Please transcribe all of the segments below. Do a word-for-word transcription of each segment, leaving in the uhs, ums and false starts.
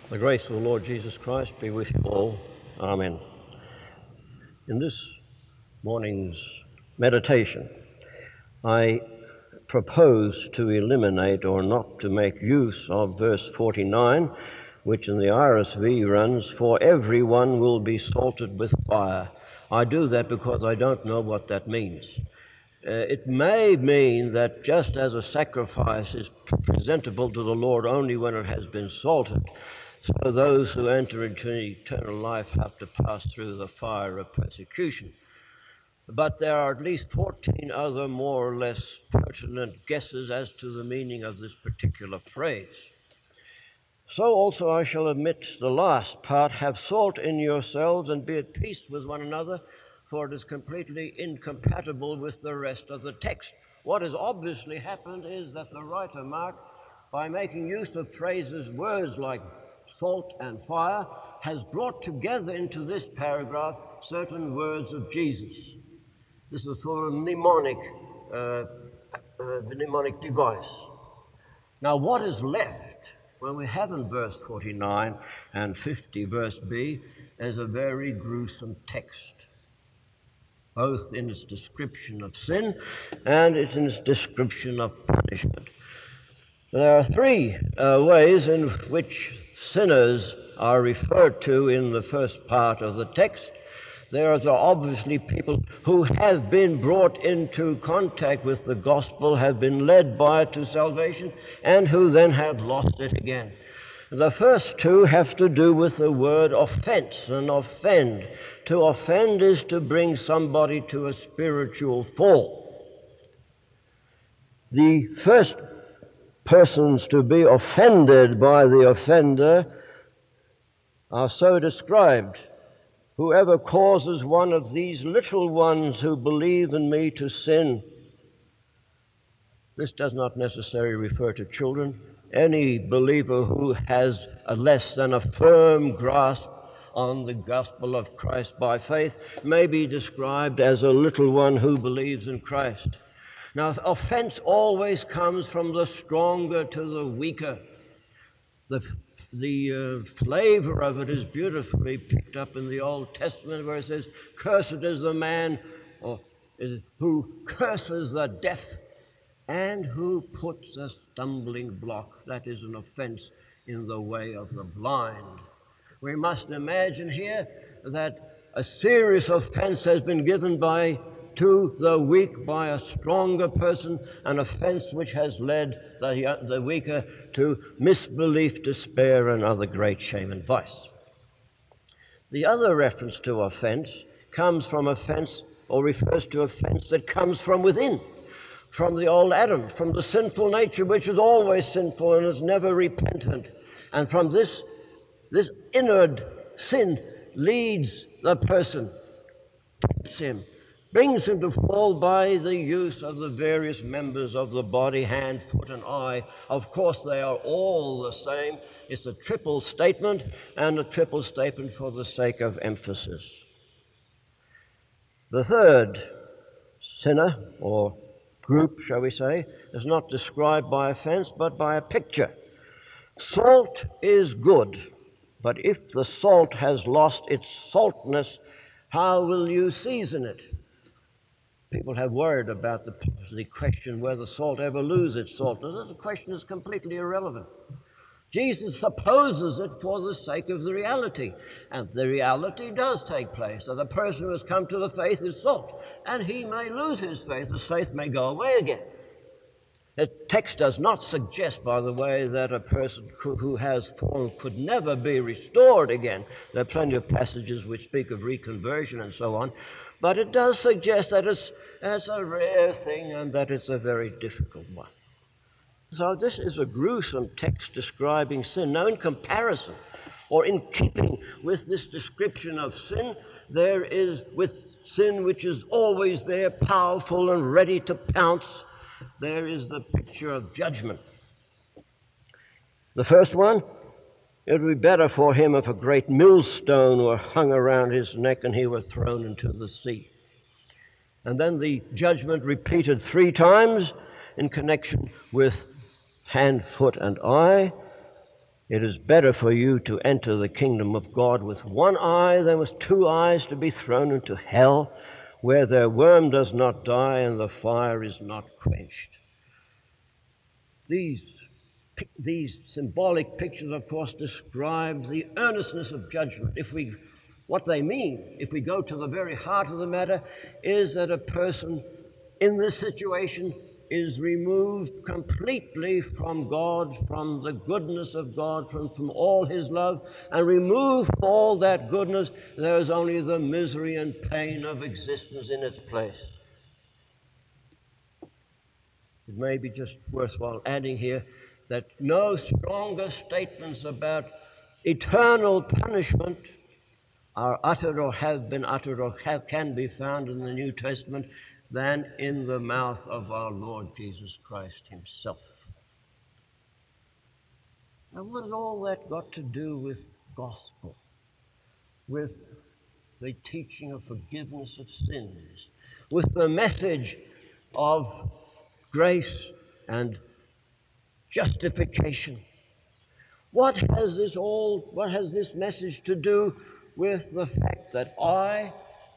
The grace of the Lord Jesus Christ be with you all. Amen. In this morning's meditation, I propose to eliminate or not to make use of verse forty-nine, which in the R S V runs, "For everyone will be salted with fire." I do that because I don't know what that means. Uh, it may mean that just as a sacrifice is presentable to the Lord only when it has been salted, so those who enter into eternal life have to pass through the fire of persecution. But there are at least fourteen other more or less pertinent guesses as to the meaning of this particular phrase. So also I shall omit the last part, "Have salt in yourselves and be at peace with one another," for it is completely incompatible with the rest of the text. What has obviously happened is that the writer Mark, by making use of phrases, words like salt and fire, has brought together into this paragraph certain words of Jesus. This is sort of a mnemonic, uh, uh, mnemonic device. Now, what is left when we have in verse forty-nine and fifty, verse B, is a very gruesome text, both in its description of sin and in its description of punishment. There are three uh, ways in which sinners are referred to in the first part of the text. There are obviously people who have been brought into contact with the gospel, have been led by it to salvation, and who then have lost it again. The first two have to do with the word offense and offend. To offend is to bring somebody to a spiritual fall. The first persons to be offended by the offender are so described: "Whoever causes one of these little ones who believe in me to sin." This does not necessarily refer to children. Any believer who has a less than a firm grasp on the gospel of Christ by faith may be described as a little one who believes in Christ. Now, offense always comes from the stronger to the weaker. The, the uh, flavor of it is beautifully picked up in the Old Testament, where it says, "Cursed is the man or is, who curses the deaf and who puts a stumbling block," that is, an offense, "in the way of the blind." We must imagine here that a serious offense has been given by to the weak by a stronger person, an offense which has led the, the weaker to misbelief, despair, and other great shame and vice. The other reference to offense comes from offense, or refers to offense that comes from within, from the old Adam, from the sinful nature which is always sinful and is never repentant. And from this, this inward sin leads the person, tempts him, brings him to fall by the use of the various members of the body, hand, foot, and eye. Of course, they are all the same. It's a triple statement, and a triple statement for the sake of emphasis. The third sinner, or group, shall we say, is not described by offense, but by a picture. Salt is good, but if the salt has lost its saltness, how will you season it? People have worried about the, the question whether salt ever loses its saltness. The question is completely irrelevant. Jesus supposes it for the sake of the reality, and the reality does take place. So the person who has come to the faith is salt, and he may lose his faith. His faith may go away again. The text does not suggest, by the way, that a person who has fallen could never be restored again. There are plenty of passages which speak of reconversion and so on. But it does suggest that it's, it's a rare thing and that it's a very difficult one. So this is a gruesome text describing sin. Now, in comparison, or in keeping with this description of sin, there is, with sin which is always there, powerful and ready to pounce, there is the picture of judgment. The first one: "It would be better for him if a great millstone were hung around his neck and he were thrown into the sea." And then the judgment repeated three times in connection with hand, foot, and eye. It is better for you to enter the kingdom of God with one eye than with two eyes to be thrown into hell, where their worm does not die and the fire is not quenched. These, these symbolic pictures, of course, describe the earnestness of judgment. If we, what they mean, if we go to the very heart of the matter, is that a person in this situation is removed completely from God, from the goodness of God, from, from all his love, and removed from all that goodness, there is only the misery and pain of existence in its place. It may be just worthwhile adding here that no stronger statements about eternal punishment are uttered or have been uttered or have, can be found in the New Testament than in the mouth of our Lord Jesus Christ himself. Now, what has all that got to do with gospel, with the teaching of forgiveness of sins, with the message of grace and justification? What has this all, what has this message to do with the fact that I,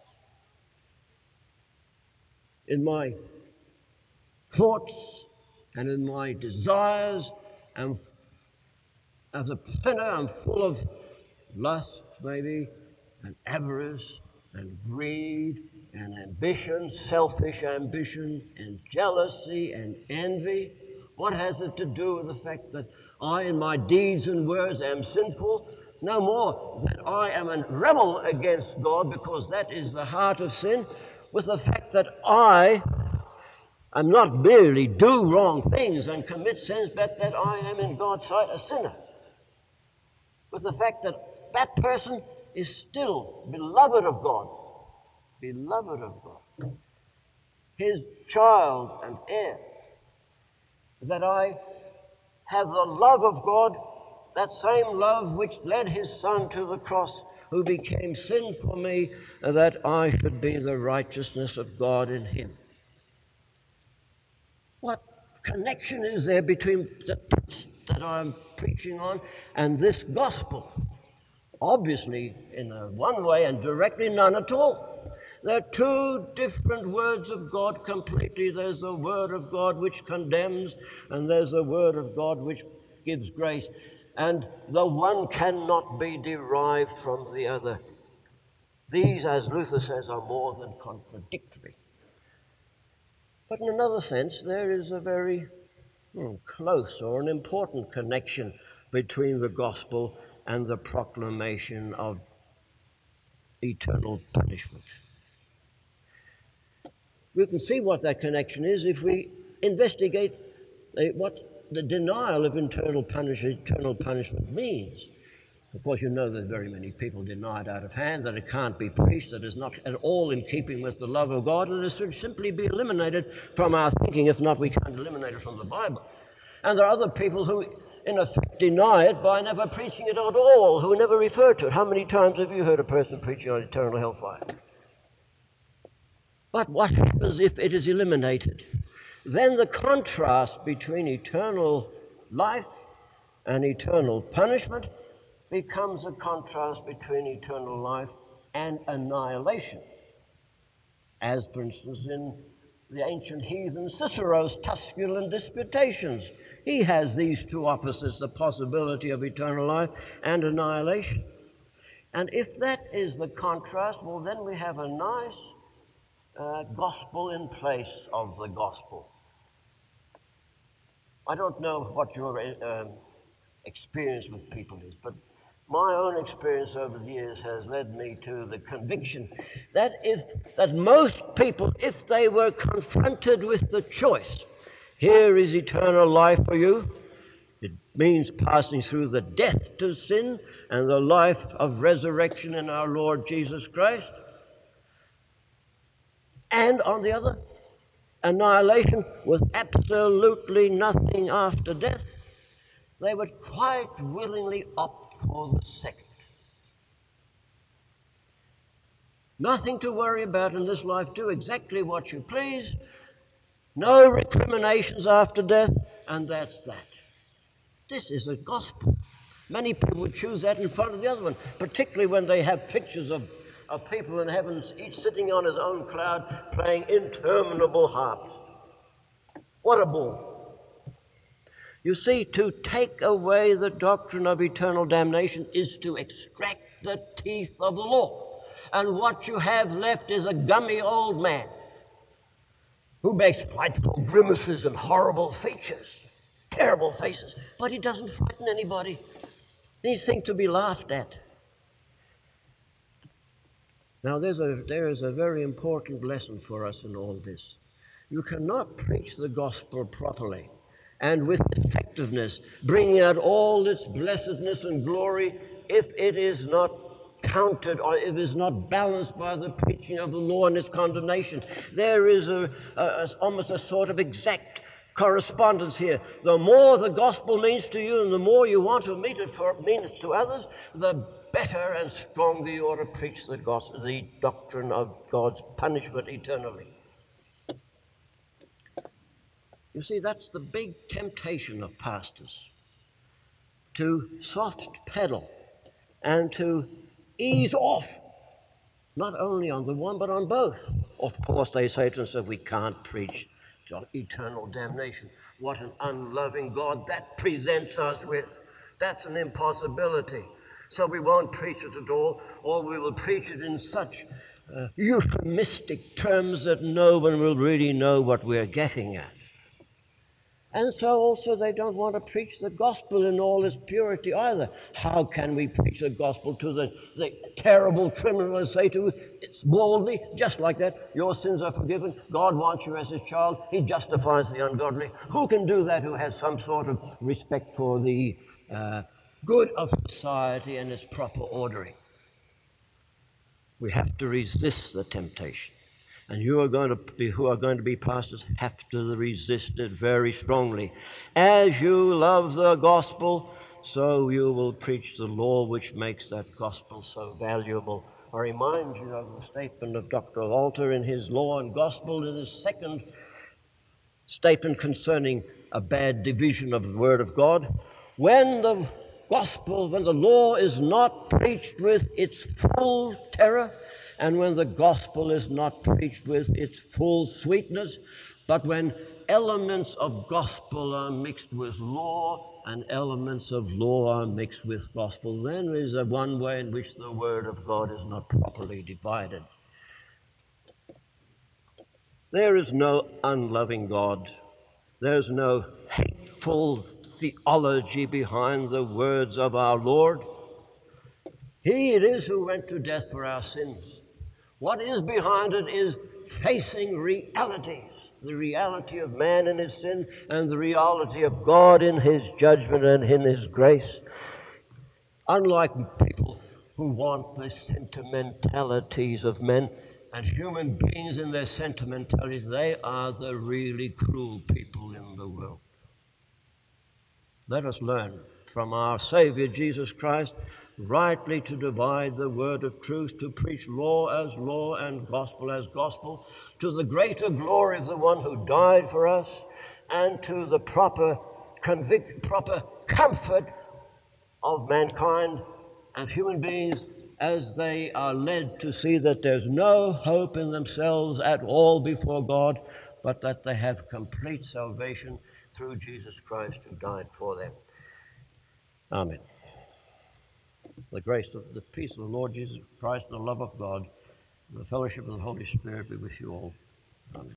in my thoughts and in my desires, am, as a sinner, I'm full of lust, maybe, and avarice, and greed, and ambition, selfish ambition, and jealousy, and envy? What has it to do with the fact that I, in my deeds and words, am sinful? No more that I am a rebel against God, because that is the heart of sin, with the fact that I am not merely do wrong things and commit sins, but that I am in God's sight a sinner. With the fact that that person is still beloved of God, beloved of God, his child and heir, that I have the love of God, that same love which led his Son to the cross, who became sin for me, that I should be the righteousness of God in him. What connection is there between the text that I'm preaching on and this gospel? Obviously, in a one way, and directly none at all. They're two different words of God completely. There's the word of God which condemns, and there's the word of God which gives grace. And the one cannot be derived from the other. These, as Luther says, are more than contradictory. But in another sense, there is a very hmm, close or an important connection between the gospel and the proclamation of eternal punishment. We can see what that connection is if we investigate uh, what the denial of eternal, punish, eternal punishment means. Of course, you know that very many people deny it out of hand, that it can't be preached, that it's not at all in keeping with the love of God, and it should simply be eliminated from our thinking. If not, we can't eliminate it from the Bible. And there are other people who, in effect, deny it by never preaching it at all, who never refer to it. How many times have you heard a person preaching on eternal hellfire? But what happens if it is eliminated? Then the contrast between eternal life and eternal punishment becomes a contrast between eternal life and annihilation. As, for instance, in the ancient heathen Cicero's Tusculan Disputations, he has these two opposites, the possibility of eternal life and annihilation. And if that is the contrast, well, then we have a nice Uh, gospel in place of the gospel. I don't know what your uh, experience with people is, but my own experience over the years has led me to the conviction that if that most people, if they were confronted with the choice, here is eternal life for you, it means passing through the death to sin and the life of resurrection in our Lord Jesus Christ, and on the other, annihilation with absolutely nothing after death, they would quite willingly opt for the second. Nothing to worry about in this life, do exactly what you please, no recriminations after death, and that's that. This is the gospel. Many people would choose that in front of the other one, particularly when they have pictures of, of people in heaven, each sitting on his own cloud, playing interminable harps. What a bore. You see, to take away the doctrine of eternal damnation is to extract the teeth of the law. And what you have left is a gummy old man who makes frightful grimaces and horrible features, terrible faces, but he doesn't frighten anybody. These things to be laughed at. Now, there's a, there is a very important lesson for us in all this. You cannot preach the gospel properly and with effectiveness, bringing out all its blessedness and glory, if it is not countered or if it is not balanced by the preaching of the law and its condemnation. There is a, a, a, almost a sort of exact correspondence here. The more the gospel means to you and the more you want to mean it for mean it to others, the better and stronger you ought to preach the gospel, the doctrine of God's punishment eternally. You see, that's the big temptation of pastors, to soft pedal and to ease off, not only on the one but on both. Of course, they say to themselves, we can't preach eternal damnation. What an unloving God that presents us with. That's an impossibility. So we won't preach it at all, or we will preach it in such uh, euphemistic terms that no one will really know what we're getting at. And so also they don't want to preach the gospel in all its purity either. How can we preach the gospel to the, the terrible criminal and say to it's boldly, just like that, your sins are forgiven, God wants you as his child, he justifies the ungodly. Who can do that who has some sort of respect for the uh, good of society and its proper ordering? We have to resist the temptation. And you are going to be, who are going to be pastors, have to resist it very strongly. As you love the gospel, so you will preach the law which makes that gospel so valuable. I remind you of the statement of Doctor Walter in his Law and Gospel, in his second statement concerning a bad division of the Word of God. When the gospel, when the law is not preached with its full terror, and when the gospel is not preached with its full sweetness, but when elements of gospel are mixed with law and elements of law are mixed with gospel, then is a one way in which the Word of God is not properly divided. There is no unloving God. There's no hateful theology behind the words of our Lord. He it is who went to death for our sins. What is behind it is facing realities, the reality of man in his sin and the reality of God in his judgment and in his grace. Unlike people who want the sentimentalities of men and human beings in their sentimentalities, they are the really cruel people in the world. Let us learn from our Savior Jesus Christ rightly to divide the word of truth, to preach law as law and gospel as gospel, to the greater glory of the one who died for us, and to the proper convict, proper comfort of mankind and human beings as they are led to see that there's no hope in themselves at all before God, but that they have complete salvation through Jesus Christ who died for them. Amen. The grace of the peace of the Lord Jesus Christ and the love of God and the fellowship of the Holy Spirit be with you all. Amen.